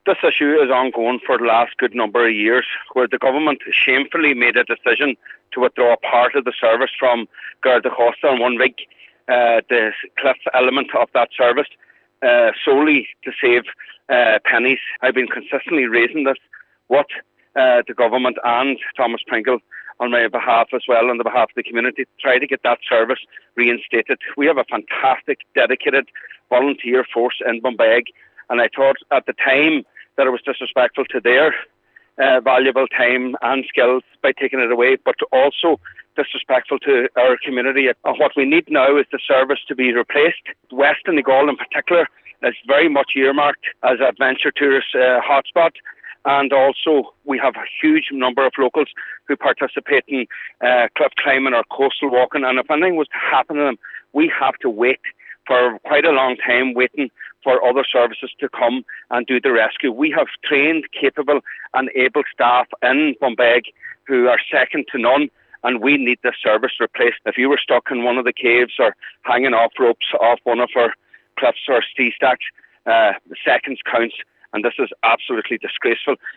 This issue is ongoing for the last good number of years, where the government shamefully made a decision to withdraw part of the service from Garda Costa and One Rig, the cliff element of that service, solely to save pennies. I've been consistently raising this with the government and Thomas Pringle on my behalf as well, on the behalf of the community, to try to get that service reinstated. We have a fantastic, dedicated volunteer force in Bombay, and I thought at the time that it was disrespectful to their valuable time and skills by taking it away, but also disrespectful to our community. What we need now is the service to be replaced. West Donegal in particular is very much earmarked as an adventure tourist hotspot. And also, we have a huge number of locals who participate in cliff climbing or coastal walking. And if anything was to happen to them, we have to wait for quite a long time, waiting for other services to come and do the rescue. We have trained, capable and able staff in Bombay who are second to none, and we need this service replaced. If you were stuck in one of the caves or hanging off ropes off one of our cliffs or sea stacks, the seconds counts, and this is absolutely disgraceful.